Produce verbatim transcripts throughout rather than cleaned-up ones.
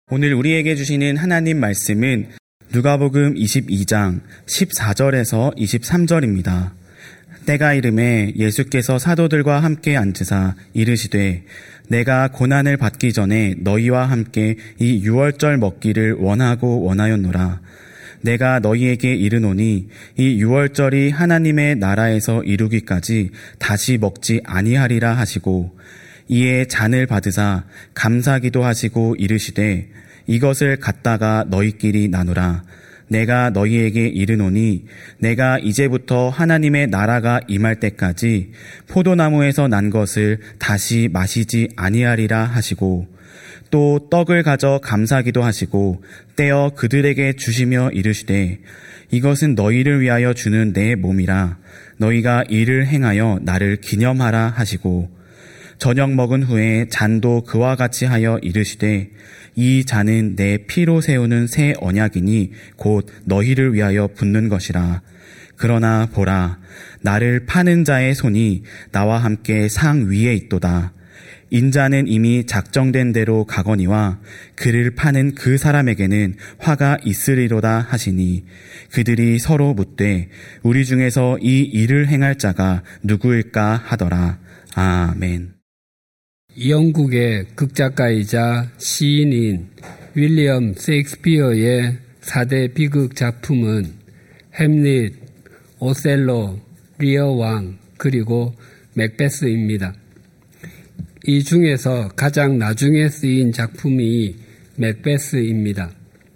오늘 우리에게 주시는 하나님 말씀은 누가복음 이십이 장 십사 절에서 이십삼 절입니다. 때가 이름에 예수께서 사도들과 함께 앉으사 이르시되 내가 고난을 받기 전에 너희와 함께 이 유월절 먹기를 원하고 원하였노라. 내가 너희에게 이르노니 이 유월절이 하나님의 나라에서 이루기까지 다시 먹지 아니하리라 하시고 이에 잔을 받으사 감사기도 하시고 이르시되 이것을 갖다가 너희끼리 나누라. 내가 너희에게 이르노니 내가 이제부터 하나님의 나라가 임할 때까지 포도나무에서 난 것을 다시 마시지 아니하리라 하시고 또 떡을 가져 감사기도 하시고 떼어 그들에게 주시며 이르시되 이것은 너희를 위하여 주는 내 몸이라. 너희가 이를 행하여 나를 기념하라 하시고 저녁 먹은 후에 잔도 그와 같이 하여 이르시되 이 잔은 내 피로 세우는 새 언약이니 곧 너희를 위하여 붓는 것이라. 그러나 보라, 나를 파는 자의 손이 나와 함께 상 위에 있도다. 인자는 이미 작정된 대로 가거니와 그를 파는 그 사람에게는 화가 있으리로다 하시니 그들이 서로 묻되 우리 중에서 이 일을 행할 자가 누구일까 하더라. 아멘. 영국의 극작가이자 시인인 윌리엄 셰익스피어의 사 대 비극 작품은 햄릿, 오셀로, 리어 왕, 그리고 맥베스입니다. 이 중에서 가장 나중에 쓰인 작품이 맥베스입니다.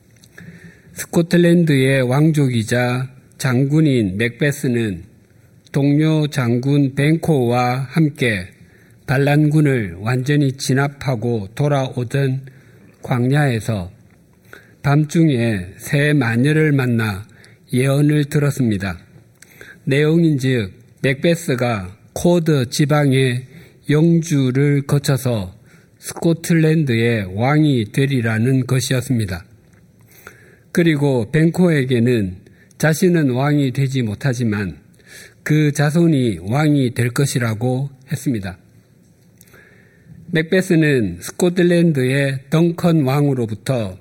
스코틀랜드의 왕족이자 장군인 맥베스는 동료 장군 벤코와 함께 반란군을 완전히 진압하고 돌아오던 광야에서 밤중에 새 마녀를 만나 예언을 들었습니다. 내용인즉 맥베스가 코드 지방의 영주를 거쳐서 스코틀랜드의 왕이 되리라는 것이었습니다. 그리고 벤코에게는 자신은 왕이 되지 못하지만 그 자손이 왕이 될 것이라고 했습니다. 맥베스는 스코틀랜드의 덩컨 왕으로부터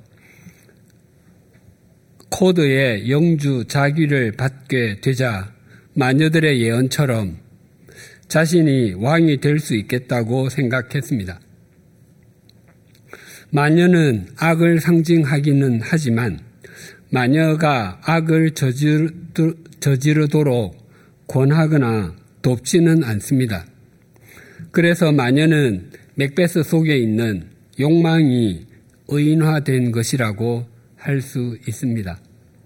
코드의 영주 자귀를 받게 되자 마녀들의 예언처럼 자신이 왕이 될 수 있겠다고 생각했습니다. 마녀는 악을 상징하기는 하지만 마녀가 악을 저지르, 저지르도록 권하거나 돕지는 않습니다. 그래서 마녀는 맥베스 속에 있는 욕망이 의인화된 것이라고 할 수 있습니다.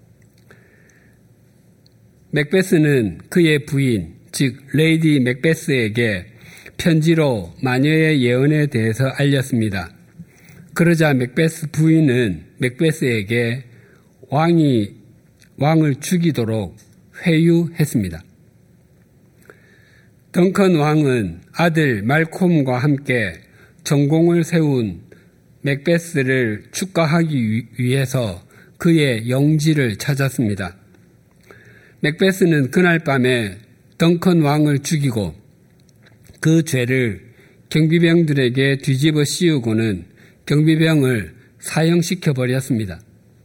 맥베스는 그의 부인, 즉 레이디 맥베스에게 편지로 마녀의 예언에 대해서 알렸습니다. 그러자 맥베스 부인은 맥베스에게 왕이 왕을 죽이도록 회유했습니다. 덩컨 왕은 아들 말콤과 함께 전공을 세운 맥베스를 축하하기 위해서 그의 영지를 찾았습니다. 맥베스는 그날 밤에 덩컨 왕을 죽이고 그 죄를 경비병들에게 뒤집어 씌우고는 경비병을 사형시켜 버렸습니다.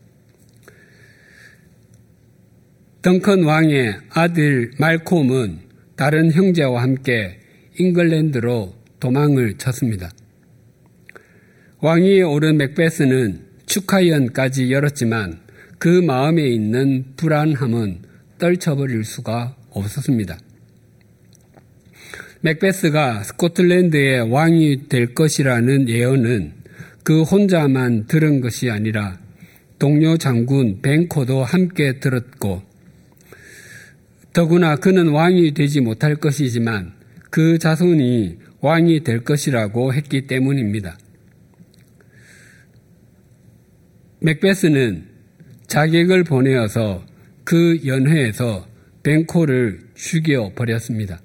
덩컨 왕의 아들 말콤은 다른 형제와 함께 잉글랜드로 도망을 쳤습니다. 왕위에 오른 맥베스는 축하연까지 열었지만 그 마음에 있는 불안함은 떨쳐버릴 수가 없었습니다. 맥베스가 스코틀랜드의 왕이 될 것이라는 예언은 그 혼자만 들은 것이 아니라 동료 장군 벤코도 함께 들었고 더구나 그는 왕이 되지 못할 것이지만 그 자손이 왕이 될 것이라고 했기 때문입니다. 맥베스는 자객을 보내어서 그 연회에서 벤코를 죽여버렸습니다.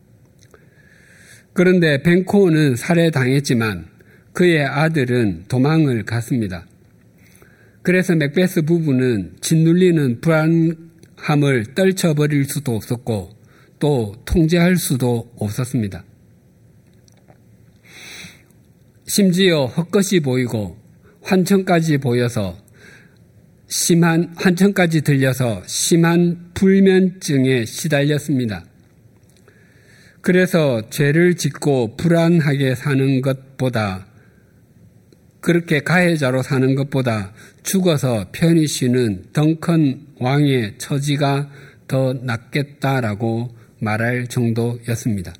그런데 벤코는 살해당했지만 그의 아들은 도망을 갔습니다. 그래서 맥베스 부부는 짓눌리는 불안함을 떨쳐버릴 수도 없었고 또 통제할 수도 없었습니다. 심지어 헛것이 보이고 환청까지 보여서 심한, 환청까지 들려서 심한 불면증에 시달렸습니다. 그래서 죄를 짓고 불안하게 사는 것보다, 그렇게 가해자로 사는 것보다 죽어서 편히 쉬는 덩컨 왕의 처지가 더 낫겠다라고 말할 정도였습니다.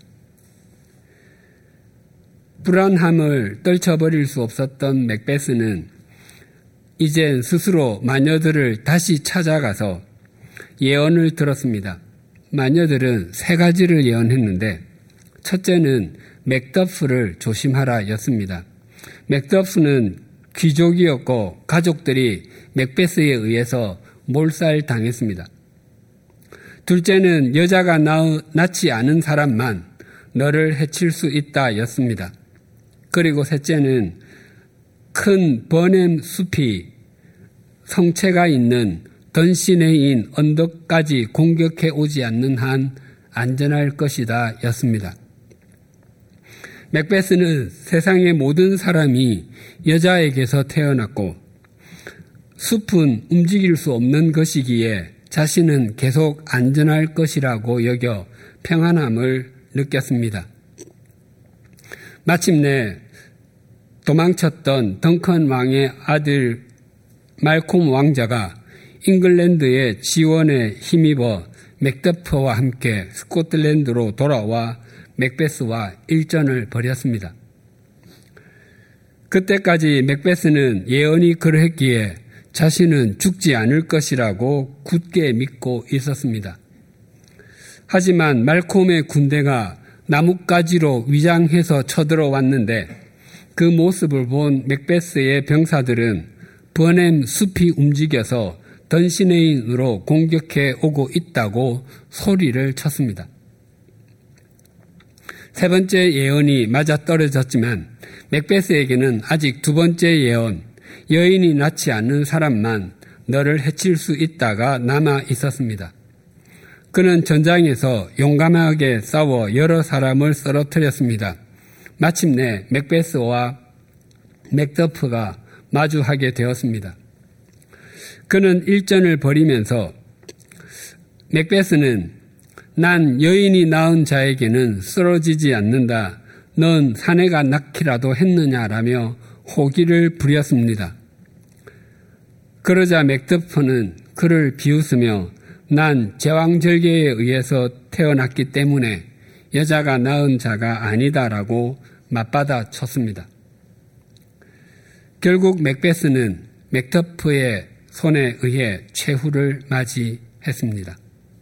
불안함을 떨쳐버릴 수 없었던 맥베스는 이젠 스스로 마녀들을 다시 찾아가서 예언을 들었습니다. 마녀들은 세 가지를 예언했는데 첫째는 맥더프를 조심하라 였습니다. 맥더프는 귀족이었고 가족들이 맥베스에 의해서 몰살당했습니다. 둘째는 여자가 낳지 않은 사람만 너를 해칠 수 있다 였습니다. 그리고 셋째는 큰 버넴 숲이 성체가 있는 던시네인 언덕까지 공격해 오지 않는 한 안전할 것이다 였습니다. 맥베스는 세상의 모든 사람이 여자에게서 태어났고 숲은 움직일 수 없는 것이기에 자신은 계속 안전할 것이라고 여겨 평안함을 느꼈습니다. 마침내 도망쳤던 덩컨 왕의 아들 말콤 왕자가 잉글랜드의 지원에 힘입어 맥더프와 함께 스코틀랜드로 돌아와 맥베스와 일전을 벌였습니다. 그때까지 맥베스는 예언이 그러했기에 자신은 죽지 않을 것이라고 굳게 믿고 있었습니다. 하지만 말콤의 군대가 나뭇가지로 위장해서 쳐들어왔는데 그 모습을 본 맥베스의 병사들은 버넴 숲이 움직여서 던시네인으로 공격해 오고 있다고 소리를 쳤습니다. 세 번째 예언이 맞아떨어졌지만 맥베스에게는 아직 두 번째 예언, 여인이 낳지 않는 사람만 너를 해칠 수 있다가 남아 있었습니다. 그는 전장에서 용감하게 싸워 여러 사람을 쓰러뜨렸습니다. 마침내 맥베스와 맥더프가 마주하게 되었습니다. 그는 일전을 벌이면서 맥베스는 난 여인이 낳은 자에게는 쓰러지지 않는다. 넌 사내가 낳기라도 했느냐라며 호기를 부렸습니다. 그러자 맥더프는 그를 비웃으며 난 제왕절개에 의해서 태어났기 때문에 여자가 낳은 자가 아니다라고 맞받아 쳤습니다. 결국 맥베스는 맥더프의 손에 의해 최후를 맞이했습니다.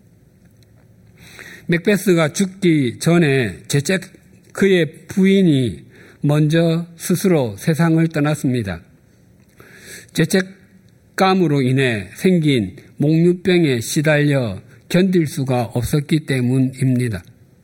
맥베스가 죽기 전에 죄책 그의 부인이 먼저 스스로 세상을 떠났습니다. 죄책감으로 인해 생긴 목류병에 시달려 견딜 수가 없었기 때문입니다.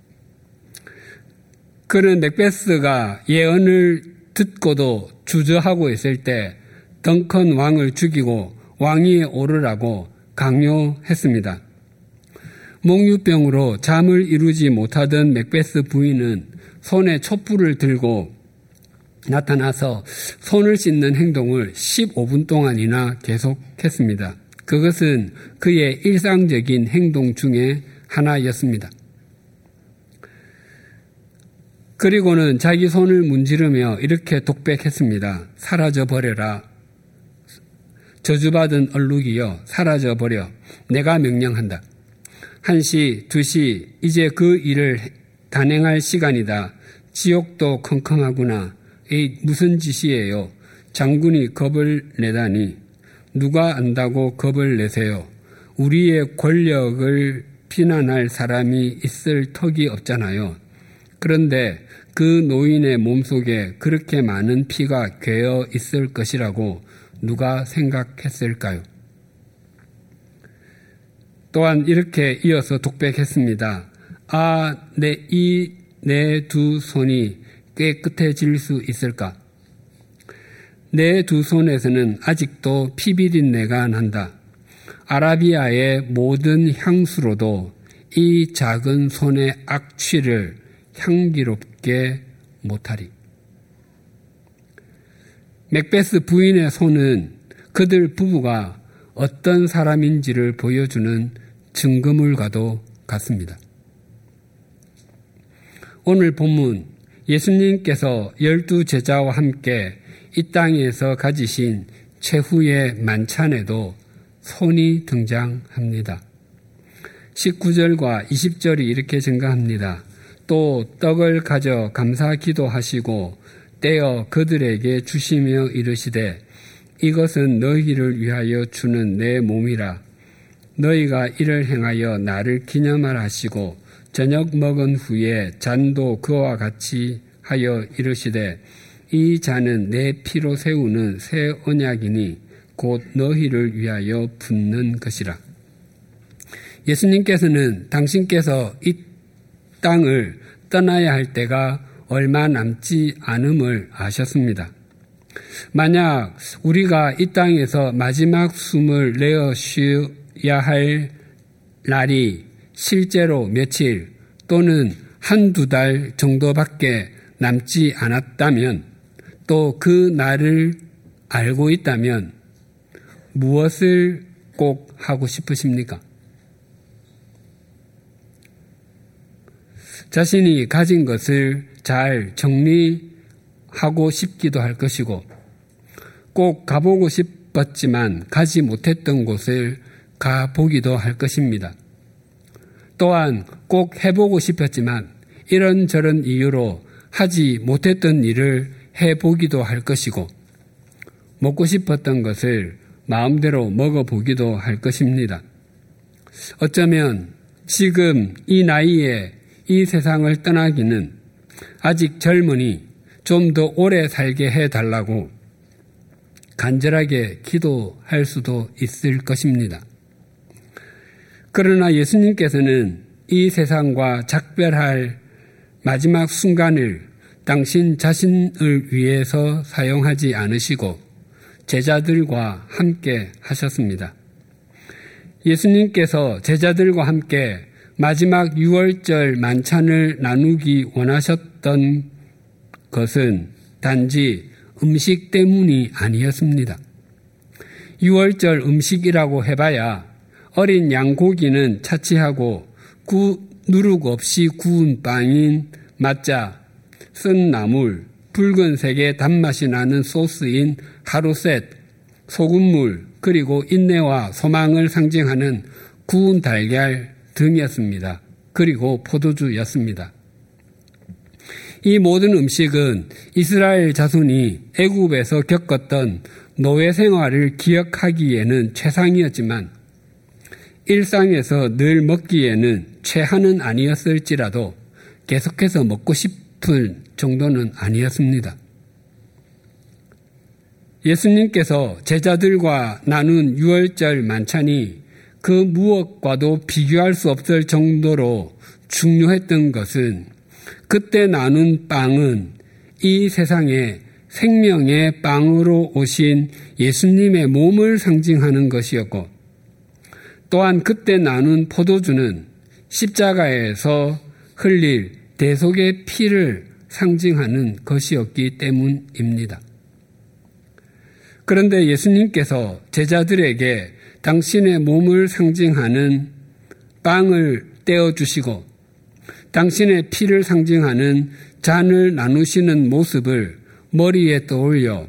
그는 맥베스가 예언을 듣고도 주저하고 있을 때 덩컨 왕을 죽이고 왕위에 오르라고 강요했습니다. 목류병으로 잠을 이루지 못하던 맥베스 부인은 손에 촛불을 들고 나타나서 손을 씻는 행동을 십오 분 동안이나 계속했습니다. 그것은 그의 일상적인 행동 중에 하나였습니다. 그리고는 자기 손을 문지르며 이렇게 독백했습니다. 사라져버려라. 저주받은 얼룩이여 사라져버려. 내가 명령한다. 한 시, 두 시, 이제 그 일을 단행할 시간이다. 지옥도 컴컴하구나. 에이, 무슨 짓이에요? 장군이 겁을 내다니. 누가 안다고 겁을 내세요? 우리의 권력을 비난할 사람이 있을 턱이 없잖아요. 그런데 그 노인의 몸속에 그렇게 많은 피가 괴어 있을 것이라고 누가 생각했을까요? 또한 이렇게 이어서 독백했습니다. 아, 내 이 내 두 손이 깨끗해질 수 있을까? 내 두 손에서는 아직도 피비린내가 난다. 아라비아의 모든 향수로도 이 작은 손의 악취를 향기롭게 못하리. 맥베스 부인의 손은 그들 부부가 어떤 사람인지를 보여주는 증거물과도 같습니다. 오늘 본문 예수님께서 열두 제자와 함께 이 땅에서 가지신 최후의 만찬에도 손이 등장합니다. 십구 절과 이십 절이 이렇게 증가합니다. 또 떡을 가져 감사 기도하시고 떼어 그들에게 주시며 이르시되 이것은 너희를 위하여 주는 내 몸이라. 너희가 이를 행하여 나를 기념하라 하시고 저녁 먹은 후에 잔도 그와 같이 하여 이르시되 이 잔은 내 피로 세우는 새 언약이니 곧 너희를 위하여 붓는 것이라. 예수님께서는 당신께서 이 땅을 떠나야 할 때가 얼마 남지 않음을 아셨습니다. 만약 우리가 이 땅에서 마지막 숨을 내어 쉬어야 할 날이 실제로 며칠 또는 한두 달 정도밖에 남지 않았다면 또 그 날을 알고 있다면 무엇을 꼭 하고 싶으십니까? 자신이 가진 것을 잘 정리하고 싶기도 할 것이고 꼭 가보고 싶었지만 가지 못했던 곳을 가보기도 할 것입니다. 또한 꼭 해보고 싶었지만 이런저런 이유로 하지 못했던 일을 해보기도 할 것이고 먹고 싶었던 것을 마음대로 먹어보기도 할 것입니다. 어쩌면 지금 이 나이에 이 세상을 떠나기는 아직 젊으니 좀 더 오래 살게 해달라고 간절하게 기도할 수도 있을 것입니다. 그러나 예수님께서는 이 세상과 작별할 마지막 순간을 당신 자신을 위해서 사용하지 않으시고 제자들과 함께 하셨습니다. 예수님께서 제자들과 함께 마지막 유월절 만찬을 나누기 원하셨던 것은 단지 음식 때문이 아니었습니다. 유월절 음식이라고 해봐야 어린 양고기는 차치하고 구, 누룩 없이 구운 빵인 맛자, 쓴 나물, 붉은색의 단맛이 나는 소스인 하루셋, 소금물, 그리고 인내와 소망을 상징하는 구운 달걀 등이었습니다. 그리고 포도주였습니다. 이 모든 음식은 이스라엘 자손이 애굽에서 겪었던 노예 생활을 기억하기에는 최상이었지만 일상에서 늘 먹기에는 최하는 아니었을지라도 계속해서 먹고 싶은 정도는 아니었습니다. 예수님께서 제자들과 나눈 유월절 만찬이 그 무엇과도 비교할 수 없을 정도로 중요했던 것은 그때 나눈 빵은 이 세상에 생명의 빵으로 오신 예수님의 몸을 상징하는 것이었고 또한 그때 나눈 포도주는 십자가에서 흘릴 대속의 피를 상징하는 것이었기 때문입니다. 그런데 예수님께서 제자들에게 당신의 몸을 상징하는 빵을 떼어주시고 당신의 피를 상징하는 잔을 나누시는 모습을 머리에 떠올려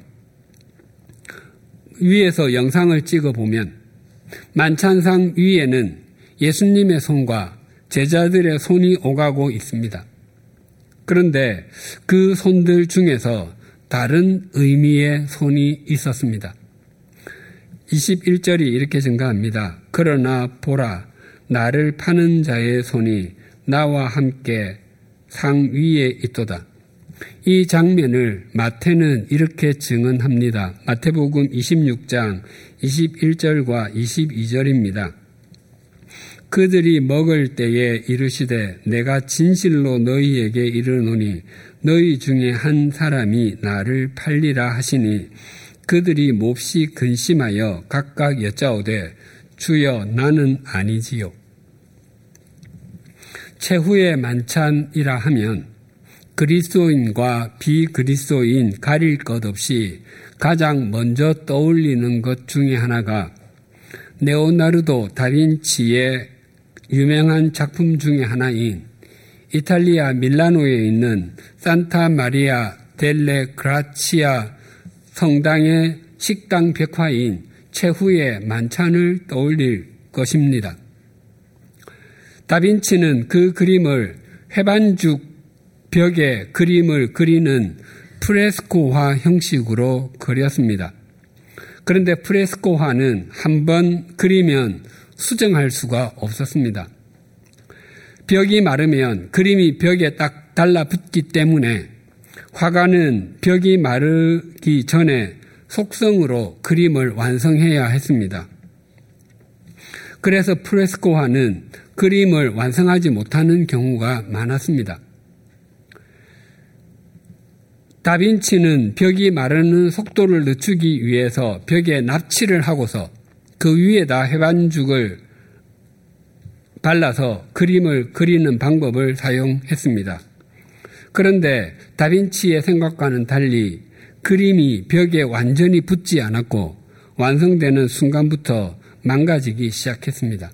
위에서 영상을 찍어보면 만찬상 위에는 예수님의 손과 제자들의 손이 오가고 있습니다. 그런데 그 손들 중에서 다른 의미의 손이 있었습니다. 이십일 절이 이렇게 증가합니다. 그러나 보라, 나를 파는 자의 손이 나와 함께 상 위에 있도다. 이 장면을 마태는 이렇게 증언합니다. 마태복음 이십육 장 이십일 절과 이십이 절입니다. 그들이 먹을 때에 이르시되 내가 진실로 너희에게 이르노니 너희 중에 한 사람이 나를 팔리라 하시니 그들이 몹시 근심하여 각각 여짜오되 주여 나는 아니지요. 최후의 만찬이라 하면 그리스도인과 비그리스도인 가릴 것 없이 가장 먼저 떠올리는 것 중에 하나가 레오나르도 다빈치의 유명한 작품 중에 하나인 이탈리아 밀라노에 있는 산타 마리아 델레 그라치아 성당의 식당 벽화인 최후의 만찬을 떠올릴 것입니다. 다빈치는 그 그림을 회반죽 벽에 그림을 그리는 프레스코화 형식으로 그렸습니다. 그런데 프레스코화는 한번 그리면 수정할 수가 없었습니다. 벽이 마르면 그림이 벽에 딱 달라붙기 때문에 화가는 벽이 마르기 전에 속성으로 그림을 완성해야 했습니다. 그래서 프레스코화는 그림을 완성하지 못하는 경우가 많았습니다. 다빈치는 벽이 마르는 속도를 늦추기 위해서 벽에 납치를 하고서 그 위에다 회반죽을 발라서 그림을 그리는 방법을 사용했습니다. 그런데 다빈치의 생각과는 달리 그림이 벽에 완전히 붙지 않았고 완성되는 순간부터 망가지기 시작했습니다.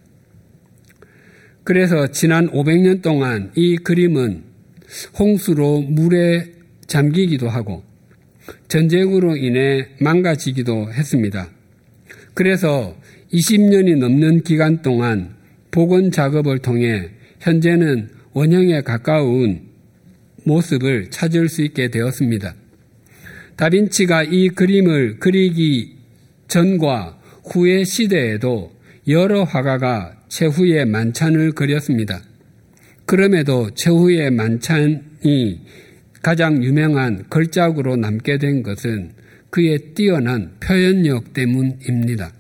그래서 지난 오백 년 동안 이 그림은 홍수로 물에 잠기기도 하고 전쟁으로 인해 망가지기도 했습니다. 그래서 이십 년이 넘는 기간 동안 복원 작업을 통해 현재는 원형에 가까운 모습을 찾을 수 있게 되었습니다. 다빈치가 이 그림을 그리기 전과 후의 시대에도 여러 화가가 최후의 만찬을 그렸습니다. 그럼에도 최후의 만찬이 가장 유명한 걸작으로 남게 된 것은 그의 뛰어난 표현력 때문입니다.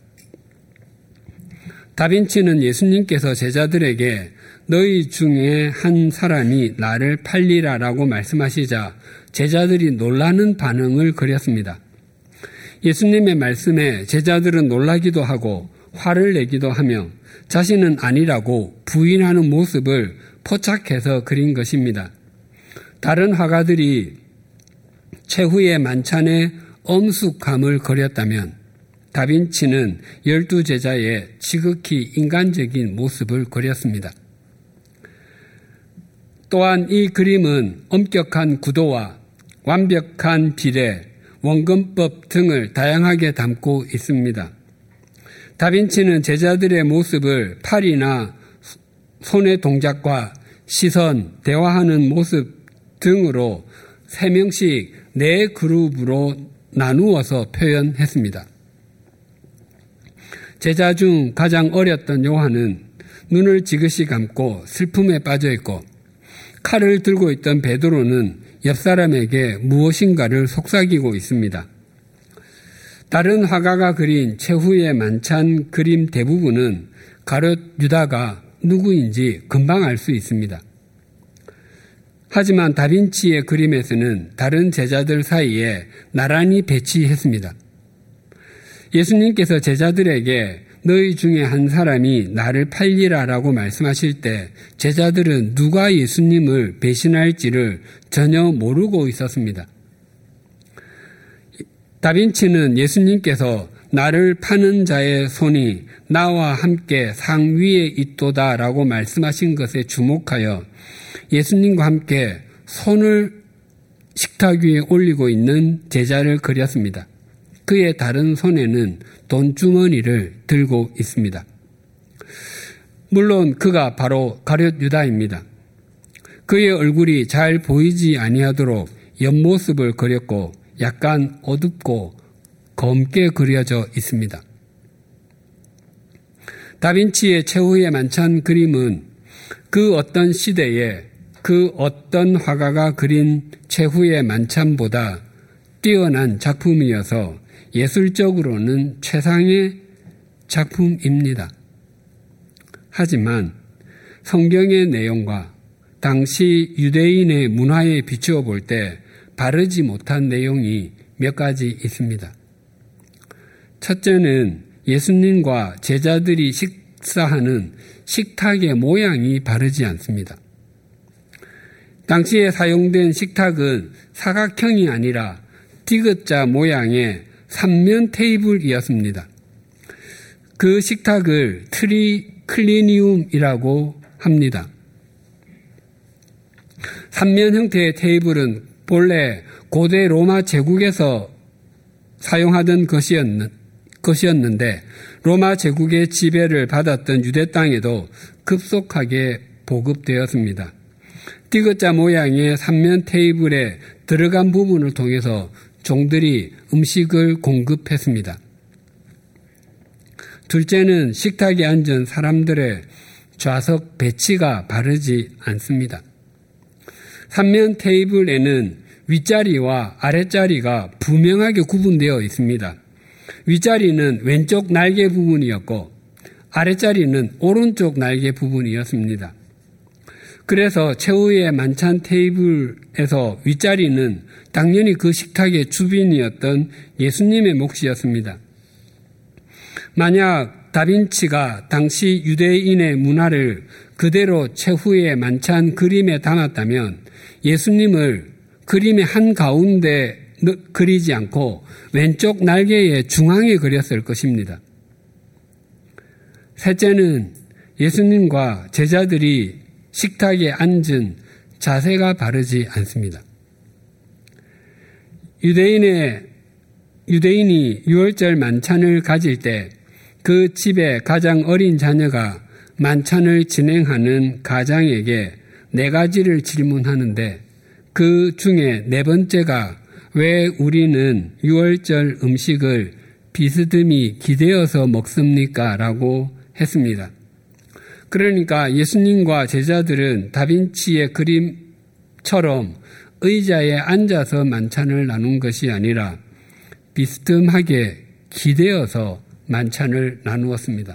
다빈치는 예수님께서 제자들에게 너희 중에 한 사람이 나를 팔리라라고 말씀하시자 제자들이 놀라는 반응을 그렸습니다. 예수님의 말씀에 제자들은 놀라기도 하고 화를 내기도 하며 자신은 아니라고 부인하는 모습을 포착해서 그린 것입니다. 다른 화가들이 최후의 만찬에 엄숙함을 그렸다면 다빈치는 열두 제자의 지극히 인간적인 모습을 그렸습니다. 또한 이 그림은 엄격한 구도와 완벽한 비례, 원근법 등을 다양하게 담고 있습니다. 다빈치는 제자들의 모습을 팔이나 손의 동작과 시선, 대화하는 모습 등으로 세 명씩 네 그룹으로 나누어서 표현했습니다. 제자 중 가장 어렸던 요한은 눈을 지그시 감고 슬픔에 빠져 있고 칼을 들고 있던 베드로는 옆 사람에게 무엇인가를 속삭이고 있습니다. 다른 화가가 그린 최후의 만찬 그림 대부분은 가룟 유다가 누구인지 금방 알 수 있습니다. 하지만 다빈치의 그림에서는 다른 제자들 사이에 나란히 배치했습니다. 예수님께서 제자들에게 너희 중에 한 사람이 나를 팔리라라고 말씀하실 때 제자들은 누가 예수님을 배신할지를 전혀 모르고 있었습니다. 다빈치는 예수님께서 나를 파는 자의 손이 나와 함께 상 위에 있도다라고 말씀하신 것에 주목하여 예수님과 함께 손을 식탁 위에 올리고 있는 제자를 그렸습니다. 그의 다른 손에는 돈주머니를 들고 있습니다. 물론 그가 바로 가룟 유다입니다. 그의 얼굴이 잘 보이지 아니하도록 옆모습을 그렸고 약간 어둡고 검게 그려져 있습니다. 다빈치의 최후의 만찬 그림은 그 어떤 시대에 그 어떤 화가가 그린 최후의 만찬보다 뛰어난 작품이어서 예술적으로는 최상의 작품입니다. 하지만 성경의 내용과 당시 유대인의 문화에 비추어 볼 때 바르지 못한 내용이 몇 가지 있습니다. 첫째는 예수님과 제자들이 식사하는 식탁의 모양이 바르지 않습니다. 당시에 사용된 식탁은 사각형이 아니라 디귿자 모양의 삼면 테이블이었습니다. 그 식탁을 트리클리니움이라고 합니다. 삼면 형태의 테이블은 본래 고대 로마 제국에서 사용하던 것이었는데 로마 제국의 지배를 받았던 유대 땅에도 급속하게 보급되었습니다. 디귿자 모양의 삼면 테이블에 들어간 부분을 통해서 종들이 음식을 공급했습니다. 둘째는 식탁에 앉은 사람들의 좌석 배치가 바르지 않습니다. 삼면 테이블에는 윗자리와 아랫자리가 분명하게 구분되어 있습니다. 윗자리는 왼쪽 날개 부분이었고 아랫자리는 오른쪽 날개 부분이었습니다. 그래서 최후의 만찬 테이블에서 윗자리는 당연히 그 식탁의 주빈이었던 예수님의 몫이었습니다. 만약 다빈치가 당시 유대인의 문화를 그대로 최후의 만찬 그림에 담았다면 예수님을 그림의 한가운데 그리지 않고 왼쪽 날개의 중앙에 그렸을 것입니다. 셋째는 예수님과 제자들이 식탁에 앉은 자세가 바르지 않습니다. 유대인의, 유대인이 유월절 만찬을 가질 때 그 집의 가장 어린 자녀가 만찬을 진행하는 가장에게 네 가지를 질문하는데 그 중에 네 번째가 왜 우리는 유월절 음식을 비스듬히 기대어서 먹습니까? 라고 했습니다. 그러니까 예수님과 제자들은 다빈치의 그림처럼 의자에 앉아서 만찬을 나눈 것이 아니라 비스듬하게 기대어서 만찬을 나누었습니다.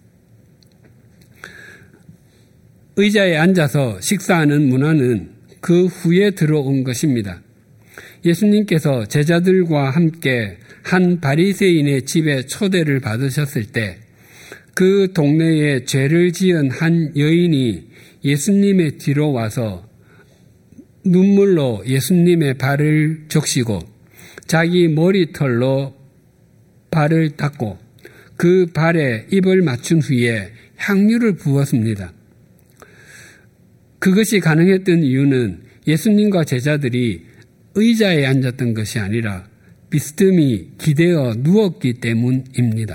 의자에 앉아서 식사하는 문화는 그 후에 들어온 것입니다. 예수님께서 제자들과 함께 한 바리새인의 집에 초대를 받으셨을 때 그 동네에 죄를 지은 한 여인이 예수님의 뒤로 와서 눈물로 예수님의 발을 적시고 자기 머리털로 발을 닦고 그 발에 입을 맞춘 후에 향유를 부었습니다. 그것이 가능했던 이유는 예수님과 제자들이 의자에 앉았던 것이 아니라 비스듬히 기대어 누웠기 때문입니다.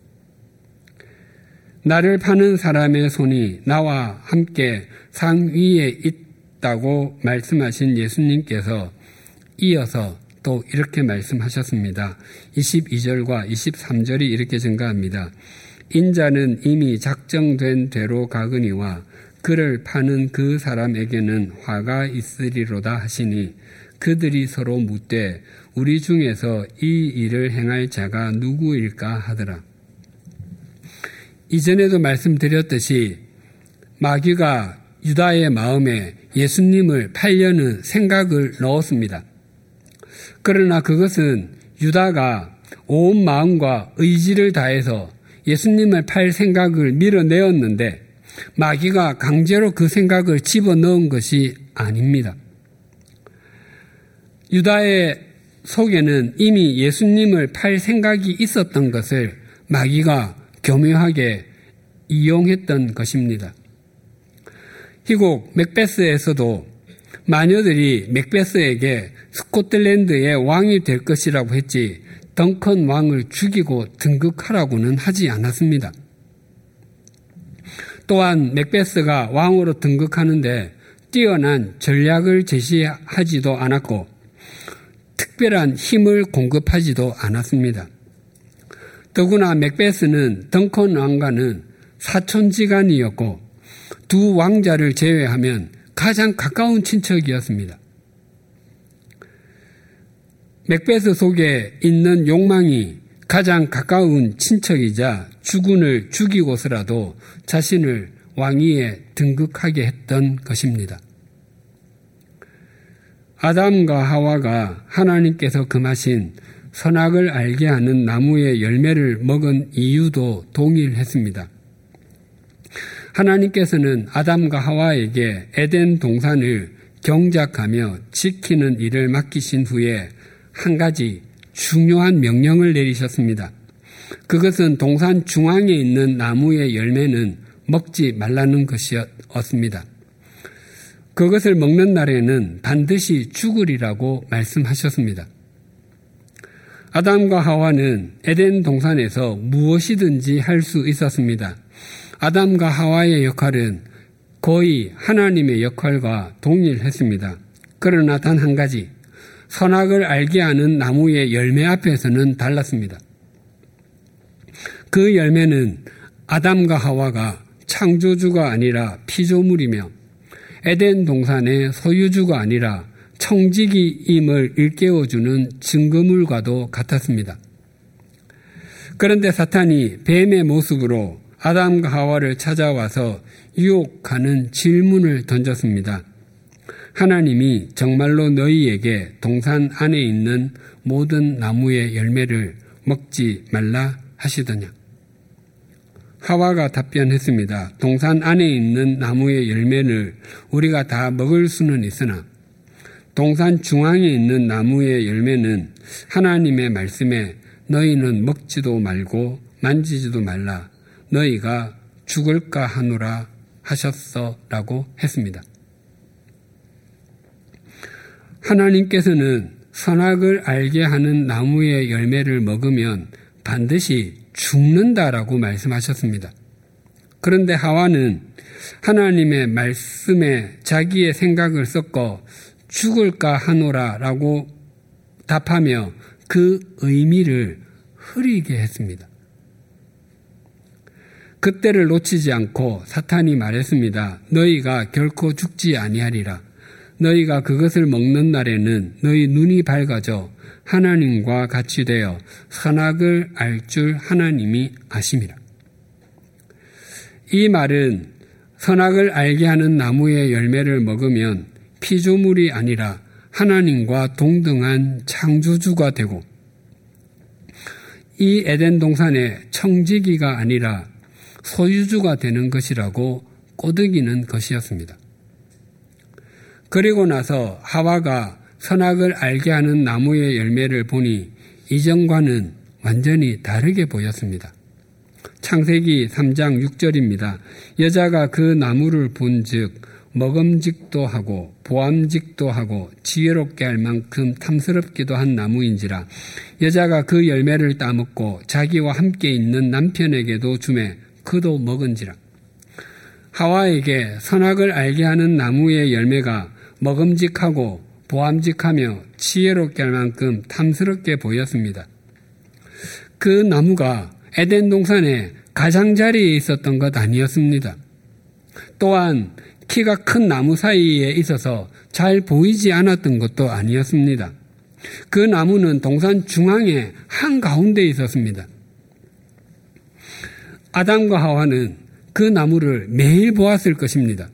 나를 파는 사람의 손이 나와 함께 상 위에 있다고 말씀하신 예수님께서 이어서 또 이렇게 말씀하셨습니다. 이십이 절과 이십삼 절이 이렇게 증가합니다. 인자는 이미 작정된 대로 가거니와 그를 파는 그 사람에게는 화가 있으리로다 하시니 그들이 서로 묻되 우리 중에서 이 일을 행할 자가 누구일까 하더라. 이전에도 말씀드렸듯이 마귀가 유다의 마음에 예수님을 팔려는 생각을 넣었습니다. 그러나 그것은 유다가 온 마음과 의지를 다해서 예수님을 팔 생각을 밀어내었는데 마귀가 강제로 그 생각을 집어넣은 것이 아닙니다. 유다의 속에는 이미 예수님을 팔 생각이 있었던 것을 마귀가 교묘하게 이용했던 것입니다. 희곡 맥베스에서도 마녀들이 맥베스에게 스코틀랜드의 왕이 될 것이라고 했지 덩컨 왕을 죽이고 등극하라고는 하지 않았습니다. 또한 맥베스가 왕으로 등극하는데 뛰어난 전략을 제시하지도 않았고 특별한 힘을 공급하지도 않았습니다. 더구나 맥베스는 덩컨 왕과는 사촌지간이었고 두 왕자를 제외하면 가장 가까운 친척이었습니다. 맥베스 속에 있는 욕망이 가장 가까운 친척이자 주군을 죽이고서라도 자신을 왕위에 등극하게 했던 것입니다. 아담과 하와가 하나님께서 금하신 선악을 알게 하는 나무의 열매를 먹은 이유도 동일했습니다. 하나님께서는 아담과 하와에게 에덴 동산을 경작하며 지키는 일을 맡기신 후에 한 가지 중요한 명령을 내리셨습니다. 그것은 동산 중앙에 있는 나무의 열매는 먹지 말라는 것이었습니다. 그것을 먹는 날에는 반드시 죽으리라고 말씀하셨습니다. 아담과 하와는 에덴 동산에서 무엇이든지 할 수 있었습니다. 아담과 하와의 역할은 거의 하나님의 역할과 동일했습니다. 그러나 단 한 가지, 선악을 알게 하는 나무의 열매 앞에서는 달랐습니다. 그 열매는 아담과 하와가 창조주가 아니라 피조물이며 에덴 동산의 소유주가 아니라 청지기임을 일깨워주는 증거물과도 같았습니다. 그런데 사탄이 뱀의 모습으로 아담과 하와를 찾아와서 유혹하는 질문을 던졌습니다. 하나님이 정말로 너희에게 동산 안에 있는 모든 나무의 열매를 먹지 말라 하시더냐? 하와가 답변했습니다. 동산 안에 있는 나무의 열매를 우리가 다 먹을 수는 있으나 동산 중앙에 있는 나무의 열매는 하나님의 말씀에 너희는 먹지도 말고 만지지도 말라. 너희가 죽을까 하노라 하셨어라고 했습니다. 하나님께서는 선악을 알게 하는 나무의 열매를 먹으면 반드시 죽는다라고 말씀하셨습니다. 그런데 하와는 하나님의 말씀에 자기의 생각을 섞어 죽을까 하노라라고 답하며 그 의미를 흐리게 했습니다. 그때를 놓치지 않고 사탄이 말했습니다. 너희가 결코 죽지 아니하리라. 너희가 그것을 먹는 날에는 너희 눈이 밝아져 하나님과 같이 되어 선악을 알 줄 하나님이 아심이라. 이 말은 선악을 알게 하는 나무의 열매를 먹으면 피조물이 아니라 하나님과 동등한 창조주가 되고 이 에덴 동산의 청지기가 아니라 소유주가 되는 것이라고 꼬드기는 것이었습니다. 그리고 나서 하와가 선악을 알게 하는 나무의 열매를 보니 이전과는 완전히 다르게 보였습니다. 창세기 삼 장 육 절입니다. 여자가 그 나무를 본즉 먹음직도 하고 보암직도 하고 지혜롭게 할 만큼 탐스럽기도 한 나무인지라. 여자가 그 열매를 따먹고 자기와 함께 있는 남편에게도 주매 그도 먹은지라. 하와에게 선악을 알게 하는 나무의 열매가 먹음직하고 보암직하며 지혜롭게 할 만큼 탐스럽게 보였습니다. 그 나무가 에덴 동산의 가장자리에 있었던 것 아니었습니다. 또한 키가 큰 나무 사이에 있어서 잘 보이지 않았던 것도 아니었습니다. 그 나무는 동산 중앙에 한가운데 있었습니다. 아담과 하와는 그 나무를 매일 보았을 것입니다.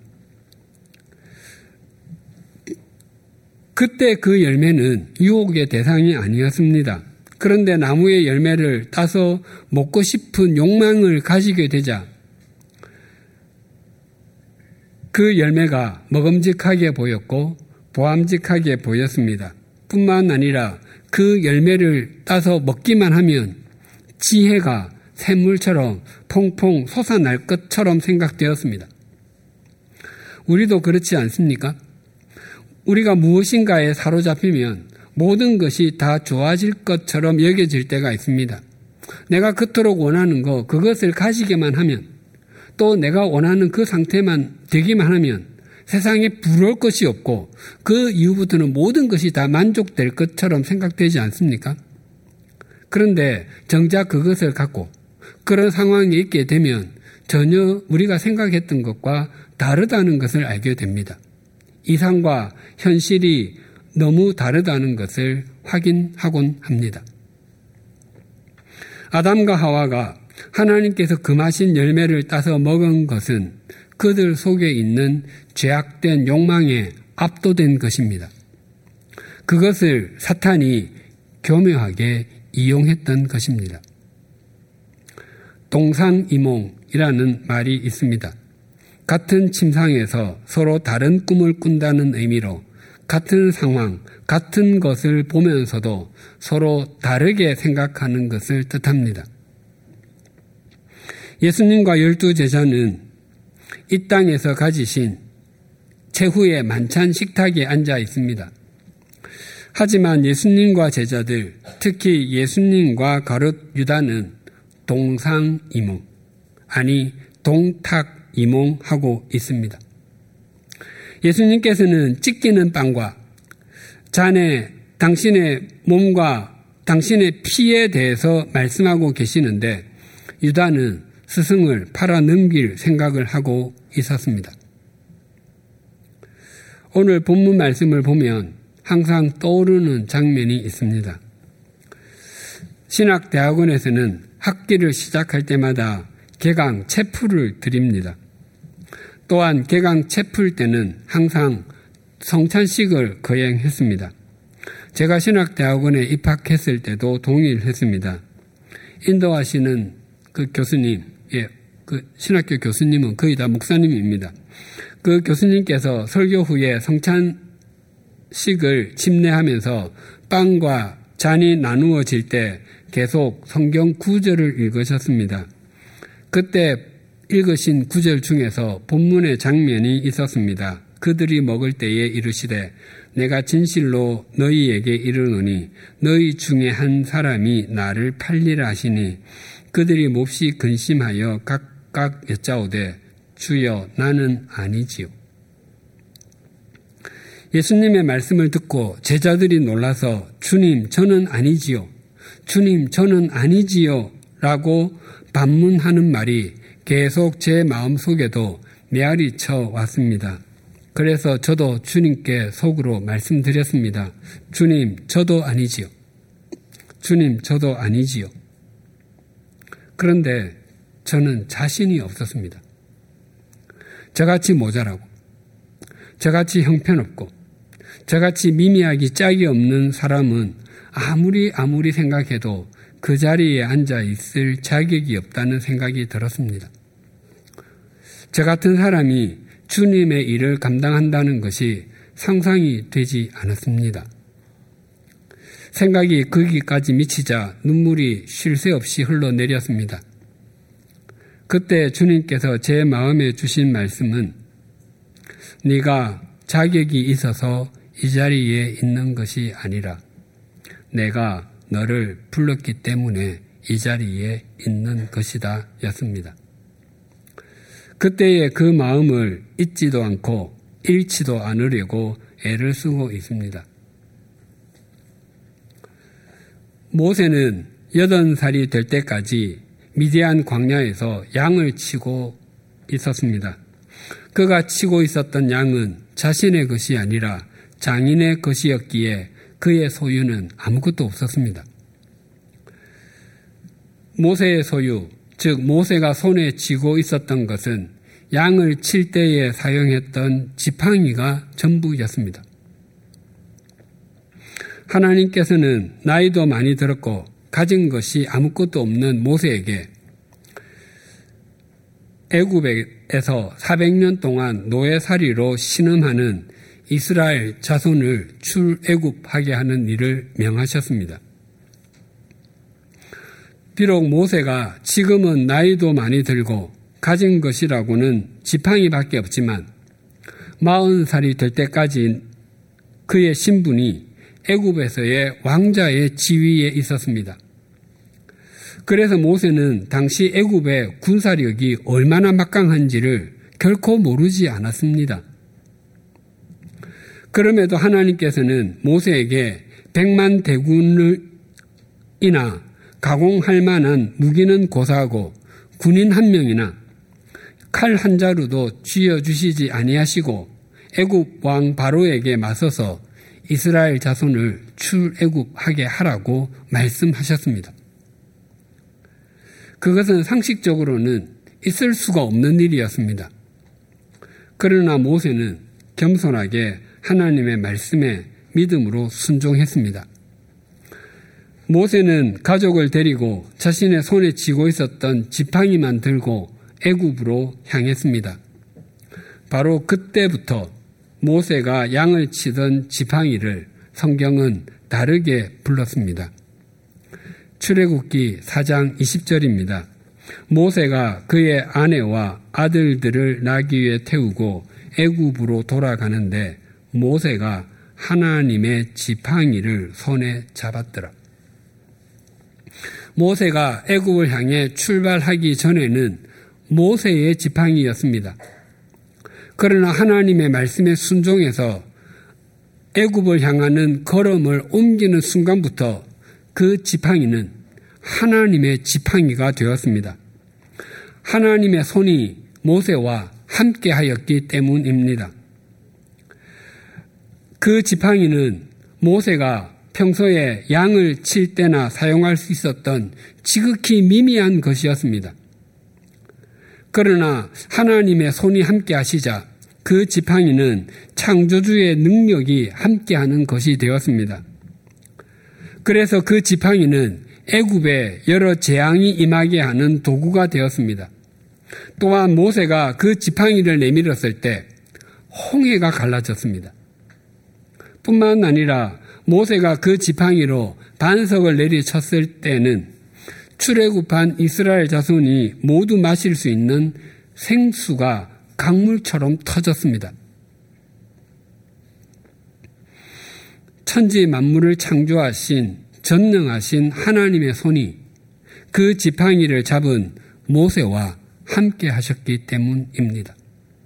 그때 그 열매는 유혹의 대상이 아니었습니다. 그런데 나무의 열매를 따서 먹고 싶은 욕망을 가지게 되자 그 열매가 먹음직하게 보였고 보암직하게 보였습니다. 뿐만 아니라 그 열매를 따서 먹기만 하면 지혜가 샘물처럼 퐁퐁 솟아날 것처럼 생각되었습니다. 우리도 그렇지 않습니까? 우리가 무엇인가에 사로잡히면 모든 것이 다 좋아질 것처럼 여겨질 때가 있습니다. 내가 그토록 원하는 거, 그것을 가지게만 하면, 또 내가 원하는 그 상태만 되기만 하면 세상에 부러울 것이 없고 그 이후부터는 모든 것이 다 만족될 것처럼 생각되지 않습니까? 그런데 정작 그것을 갖고 그런 상황에 있게 되면 전혀 우리가 생각했던 것과 다르다는 것을 알게 됩니다. 이상과 현실이 너무 다르다는 것을 확인하곤 합니다. 아담과 하와가 하나님께서 금하신 열매를 따서 먹은 것은 그들 속에 있는 죄악된 욕망에 압도된 것입니다. 그것을 사탄이 교묘하게 이용했던 것입니다. 동상이몽이라는 말이 있습니다. 같은 침상에서 서로 다른 꿈을 꾼다는 의미로 같은 상황, 같은 것을 보면서도 서로 다르게 생각하는 것을 뜻합니다. 예수님과 열두 제자는 이 땅에서 가지신 최후의 만찬 식탁에 앉아 있습니다. 하지만 예수님과 제자들, 특히 예수님과 가룟 유다는 동상이몽, 아니 동탁이몽하고 있습니다. 예수님께서는 찢기는 빵과 잔에 당신의 몸과 당신의 피에 대해서 말씀하고 계시는데 유다는 스승을 팔아 넘길 생각을 하고 있었습니다. 오늘 본문 말씀을 보면 항상 떠오르는 장면이 있습니다. 신학대학원에서는 학기를 시작할 때마다 개강 체풀을 드립니다. 또한 개강 체풀 때는 항상 성찬식을 거행했습니다. 제가 신학대학원에 입학했을 때도 동일했습니다. 인도하시는 그 교수님, 예, 그 신학교 교수님은 거의 다 목사님입니다. 그 교수님께서 설교 후에 성찬식을 침례하면서 빵과 잔이 나누어질 때 계속 성경 구절을 읽으셨습니다. 그때 읽으신 구절 중에서 본문의 장면이 있었습니다. 그들이 먹을 때에 이르시되 내가 진실로 너희에게 이르노니 너희 중에 한 사람이 나를 팔리라 하시니 그들이 몹시 근심하여 각각 여짜오되 주여 나는 아니지요. 예수님의 말씀을 듣고 제자들이 놀라서 주님 저는 아니지요. 주님 저는 아니지요 라고 반문하는 말이 계속 제 마음속에도 메아리 쳐 왔습니다. 그래서 저도 주님께 속으로 말씀드렸습니다. 주님 저도 아니지요. 주님 저도 아니지요. 그런데 저는 자신이 없었습니다. 저같이 모자라고, 저같이 형편없고, 저같이 미미하기 짝이 없는 사람은 아무리 아무리 생각해도 그 자리에 앉아 있을 자격이 없다는 생각이 들었습니다. 저 같은 사람이 주님의 일을 감당한다는 것이 상상이 되지 않았습니다. 생각이 거기까지 미치자 눈물이 쉴 새 없이 흘러내렸습니다. 그때 주님께서 제 마음에 주신 말씀은 네가 자격이 있어서 이 자리에 있는 것이 아니라 내가 너를 불렀기 때문에 이 자리에 있는 것이다 였습니다. 그때의 그 마음을 잊지도 않고 잃지도 않으려고 애를 쓰고 있습니다. 모세는 여덟 살이 될 때까지 미디안 광야에서 양을 치고 있었습니다. 그가 치고 있었던 양은 자신의 것이 아니라 장인의 것이었기에 그의 소유는 아무것도 없었습니다. 모세의 소유, 즉 모세가 손에 쥐고 있었던 것은 양을 칠 때에 사용했던 지팡이가 전부였습니다. 하나님께서는 나이도 많이 들었고 가진 것이 아무것도 없는 모세에게 애굽에서 사백 년 동안 노예살이로 신음하는 이스라엘 자손을 출애굽하게 하는 일을 명하셨습니다. 비록 모세가 지금은 나이도 많이 들고 가진 것이라고는 지팡이밖에 없지만 마흔 살이 될 때까지 그의 신분이 애굽에서의 왕자의 지위에 있었습니다. 그래서 모세는 당시 애굽의 군사력이 얼마나 막강한지를 결코 모르지 않았습니다. 그럼에도 하나님께서는 모세에게 백만 대군이나 가공할 만한 무기는 고사하고 군인 한 명이나 칼 한 자루도 쥐어주시지 아니하시고 애굽 왕 바로에게 맞서서 이스라엘 자손을 출애굽하게 하라고 말씀하셨습니다. 그것은 상식적으로는 있을 수가 없는 일이었습니다. 그러나 모세는 겸손하게 하나님의 말씀에 믿음으로 순종했습니다. 모세는 가족을 데리고 자신의 손에 쥐고 있었던 지팡이만 들고 애굽으로 향했습니다. 바로 그때부터 모세가 양을 치던 지팡이를 성경은 다르게 불렀습니다. 출애굽기 사 장 이십 절입니다. 모세가 그의 아내와 아들들을 나귀 위에 태우고 애굽으로 돌아가는데 모세가 하나님의 지팡이를 손에 잡았더라. 모세가 애굽을 향해 출발하기 전에는 모세의 지팡이였습니다. 그러나 하나님의 말씀에 순종해서 애굽을 향하는 걸음을 옮기는 순간부터 그 지팡이는 하나님의 지팡이가 되었습니다. 하나님의 손이 모세와 함께 하였기 때문입니다. 그 지팡이는 모세가 평소에 양을 칠 때나 사용할 수 있었던 지극히 미미한 것이었습니다. 그러나 하나님의 손이 함께 하시자 그 지팡이는 창조주의 능력이 함께하는 것이 되었습니다. 그래서 그 지팡이는 애굽에 여러 재앙이 임하게 하는 도구가 되었습니다. 또한 모세가 그 지팡이를 내밀었을 때 홍해가 갈라졌습니다. 뿐만 아니라 모세가 그 지팡이로 반석을 내리쳤을 때는 출애굽한 이스라엘 자손이 모두 마실 수 있는 생수가 강물처럼 터졌습니다. 천지 만물을 창조하신 전능하신 하나님의 손이 그 지팡이를 잡은 모세와 함께 하셨기 때문입니다.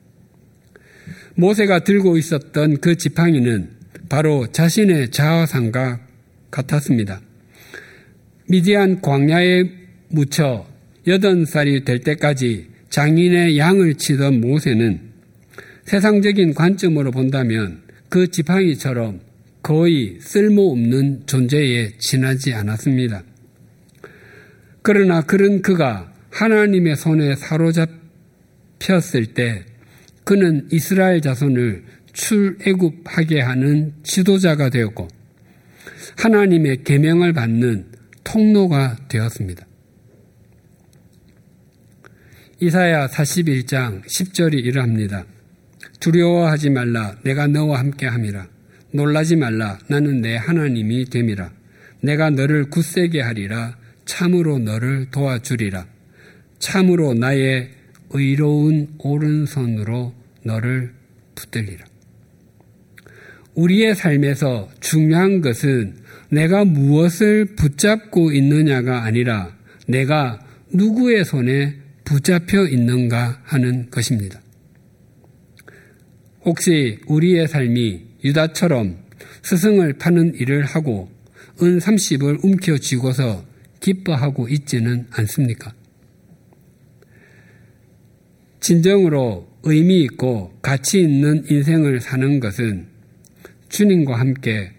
모세가 들고 있었던 그 지팡이는 바로 자신의 자화상과 같았습니다. 미디안 광야에 묻혀 여덟 살이 될 때까지 장인의 양을 치던 모세는 세상적인 관점으로 본다면 그 지팡이처럼 거의 쓸모없는 존재에 지나지 않았습니다. 그러나 그런 그가 하나님의 손에 사로잡혔을 때 그는 이스라엘 자손을 출애굽하게 하는 지도자가 되었고 하나님의 계명을 받는 통로가 되었습니다. 이사야 사십일 장 십 절이 이러합니다. 두려워하지 말라 내가 너와 함께함이라. 놀라지 말라 나는 내 하나님이 됨이라. 내가 너를 굳세게 하리라. 참으로 너를 도와주리라. 참으로 나의 의로운 오른손으로 너를 붙들리라. 우리의 삶에서 중요한 것은 내가 무엇을 붙잡고 있느냐가 아니라 내가 누구의 손에 붙잡혀 있는가 하는 것입니다. 혹시 우리의 삶이 유다처럼 스승을 파는 일을 하고 은 삼십을 움켜쥐고서 기뻐하고 있지는 않습니까? 진정으로 의미 있고 가치 있는 인생을 사는 것은 주님과 함께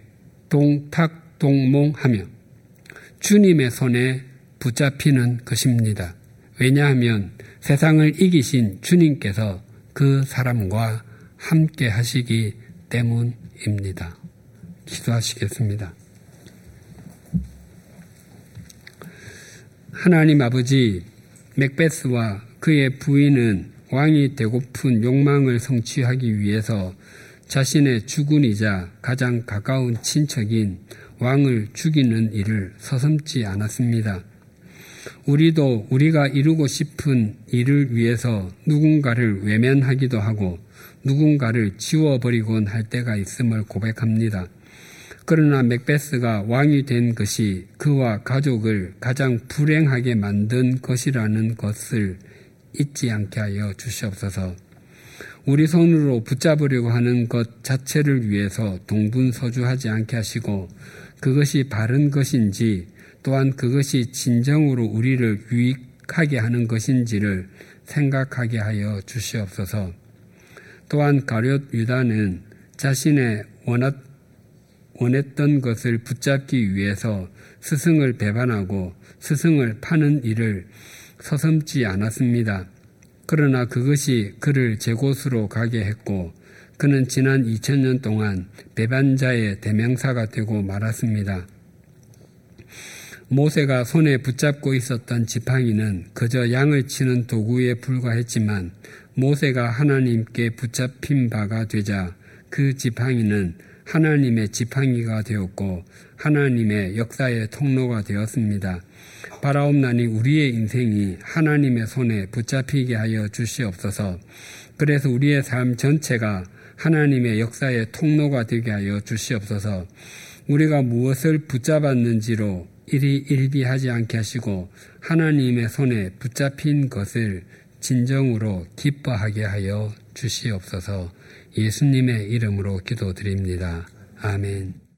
동탁동몽하며 주님의 손에 붙잡히는 것입니다. 왜냐하면 세상을 이기신 주님께서 그 사람과 함께 하시기 때문입니다. 기도하시겠습니다. 하나님 아버지, 맥베스와 그의 부인은 왕이 되고픈 욕망을 성취하기 위해서 자신의 주군이자 가장 가까운 친척인 왕을 죽이는 일을 서슴지 않았습니다. 우리도 우리가 이루고 싶은 일을 위해서 누군가를 외면하기도 하고 누군가를 지워버리곤 할 때가 있음을 고백합니다. 그러나 맥베스가 왕이 된 것이 그와 가족을 가장 불행하게 만든 것이라는 것을 잊지 않게 하여 주시옵소서. 우리 손으로 붙잡으려고 하는 것 자체를 위해서 동분서주하지 않게 하시고 그것이 바른 것인지 또한 그것이 진정으로 우리를 유익하게 하는 것인지를 생각하게 하여 주시옵소서. 또한 가룟 유다는 자신의 원했, 원했던 것을 붙잡기 위해서 스승을 배반하고 스승을 파는 일을 서슴지 않았습니다. 그러나 그것이 그를 제 곳으로 가게 했고 그는 지난 이천 년 동안 배반자의 대명사가 되고 말았습니다. 모세가 손에 붙잡고 있었던 지팡이는 그저 양을 치는 도구에 불과했지만 모세가 하나님께 붙잡힌 바가 되자 그 지팡이는 하나님의 지팡이가 되었고 하나님의 역사의 통로가 되었습니다. 바라옵나니 우리의 인생이 하나님의 손에 붙잡히게 하여 주시옵소서. 그래서 우리의 삶 전체가 하나님의 역사의 통로가 되게 하여 주시옵소서. 우리가 무엇을 붙잡았는지로 일이 일비하지 않게 하시고 하나님의 손에 붙잡힌 것을 진정으로 기뻐하게 하여 주시옵소서. 예수님의 이름으로 기도드립니다. 아멘.